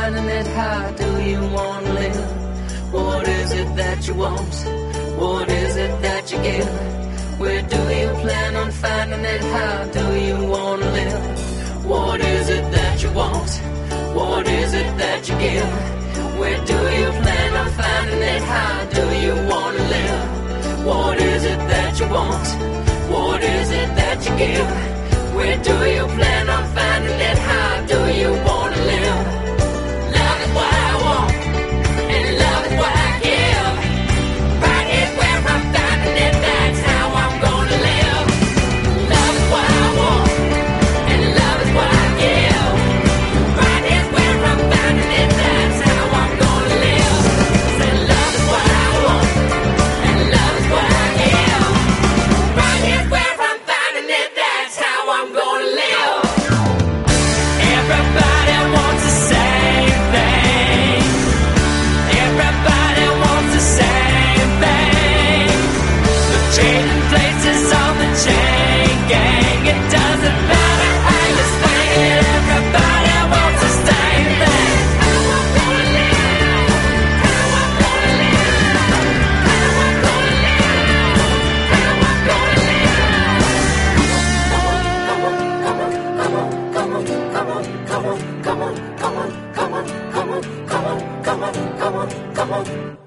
finding it? How do you want to live? What is it that you want? What is it that you give? Where do you plan on finding it? How do you want to live? What is it that you want? What is it that you give? Where do you plan on finding it? How do you want to live? What is it that you want? What is it that you give? Where do you plan on finding it? How do you want to live? Love is what I want, and love is what I give. Right is where I'm finding it, that's how I'm gonna live. Love is what I want, and love is what I give. Right is where I'm finding it, that's how I'm gonna live. Say love is what I want, and love is what I give. Right is where I'm finding it, that's how I'm gonna live. Everybody wants the same thing. Everybody wants the same thing. But trading places on the chain gang. It doesn't matter how you slang it. Everybody wants the same thing. How I'm gonna live. How I'm gonna live. How I'm gonna live. How I'm gonna live. Come on, come on, come on, come on, come on, come on, come on, come on, come on, come on, come on, come on.